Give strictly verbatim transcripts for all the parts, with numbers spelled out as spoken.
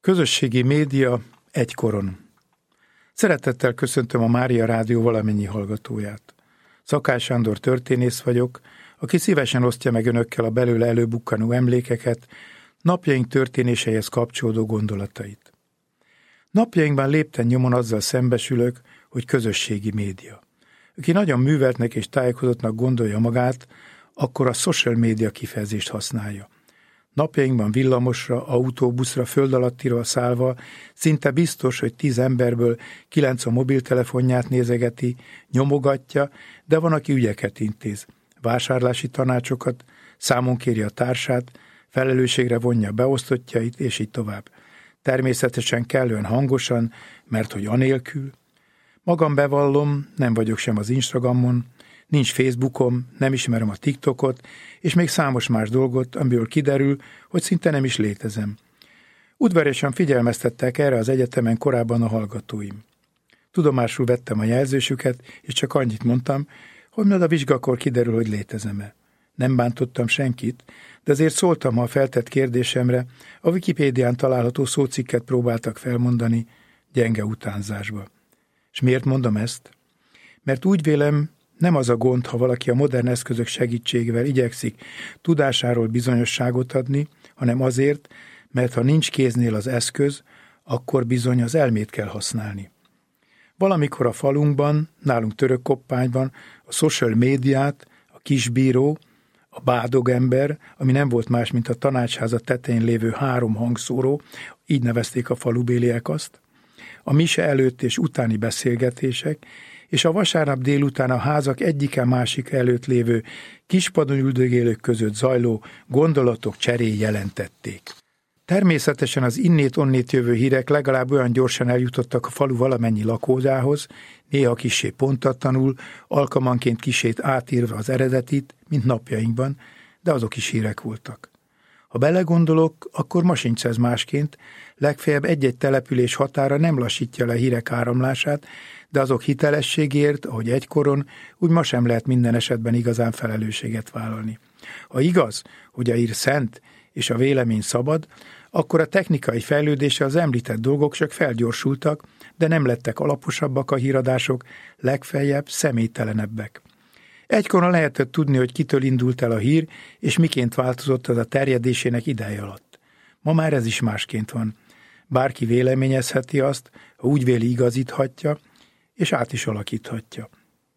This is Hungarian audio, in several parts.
Közösségi média egykoron. Szeretettel köszöntöm a Mária Rádió valamennyi hallgatóját. Szakály Sándor történész vagyok, aki szívesen osztja meg önökkel a belőle előbukkanó emlékeket, napjaink történéseihez kapcsolódó gondolatait. Napjainkban lépten nyomon azzal szembesülök, hogy közösségi média. Aki nagyon műveltnek és tájékozottnak gondolja magát, akkor a social media kifejezést használja. Napjainkban villamosra, autóbuszra, földalattira szállva szinte biztos, hogy tíz emberből kilenc a mobiltelefonját nézegeti, nyomogatja, de van, aki ügyeket intéz, vásárlási tanácsokat, számon kéri a társát, felelősségre vonja beosztottjait, és így tovább. Természetesen kellően hangosan, mert hogy anélkül. Magam bevallom, nem vagyok sem az Instagramon, nincs Facebookom, nem ismerem a TikTokot, és még számos más dolgot, amiből kiderül, hogy szinte nem is létezem. Udvariasan figyelmeztettek erre az egyetemen korábban a hallgatóim. Tudomásul vettem a jelzésüket, és csak annyit mondtam, hogy majd a vizsgakor kiderül, hogy létezem-e. Nem bántottam senkit, de azért szóltam, ha a feltett kérdésemre a Wikipédián található szócikket próbáltak felmondani gyenge utánzásba. És miért mondom ezt? Mert úgy vélem, nem az a gond, ha valaki a modern eszközök segítségével igyekszik tudásáról bizonyosságot adni, hanem azért, mert ha nincs kéznél az eszköz, akkor bizony az elmét kell használni. Valamikor a falunkban, nálunk Törökkoppányban a social médiát, a kisbíró, a bádogember, ami nem volt más, mint a tanácsháza tetején lévő három hangszóró, így nevezték a falubéliek azt, a mise előtt és utáni beszélgetések, és a vasárnap délután a házak egyike másik előtt lévő kispadon üldögélők között zajló gondolatok cseréjét jelentették. Természetesen az innét-onnét jövő hírek legalább olyan gyorsan eljutottak a falu valamennyi lakózához, néha kissé pontatlanul, alkalmanként kissét átírva az eredetit, mint napjainkban, de azok is hírek voltak. Ha belegondolok, akkor ma sincs ez másként, legfeljebb egy-egy település határa nem lassítja le hírek áramlását, de azok hitelességért, ahogy egykoron, úgy ma sem lehet minden esetben igazán felelősséget vállalni. Ha igaz, hogy a hír szent és a vélemény szabad, akkor a technikai fejlődése az említett dolgok csak felgyorsultak, de nem lettek alaposabbak a híradások, legfeljebb személytelenebbek. Egykoron lehetett tudni, hogy kitől indult el a hír, és miként változott az a terjedésének ideje alatt. Ma már ez is másként van. Bárki véleményezheti azt, ha úgy véli, igazíthatja, és át is alakíthatja.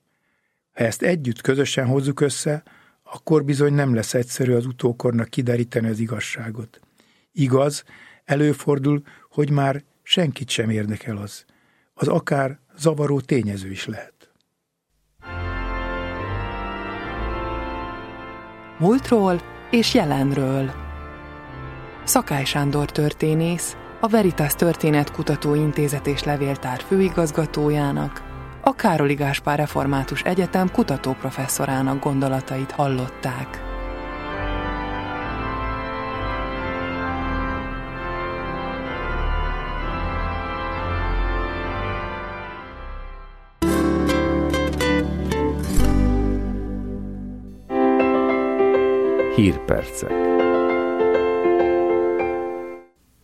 Ha ezt együtt, közösen hozzuk össze, akkor bizony nem lesz egyszerű az utókornak kideríteni az igazságot. Igaz, előfordul, hogy már senkit sem érdekel az. Az akár zavaró tényező is lehet. Múltról és jelenről. Szakály Sándor történész, a Veritas Történetkutató Intézet és Levéltár főigazgatójának, a Károli Gáspár Református Egyetem kutatóprofesszorának gondolatait hallották. Hírpercek.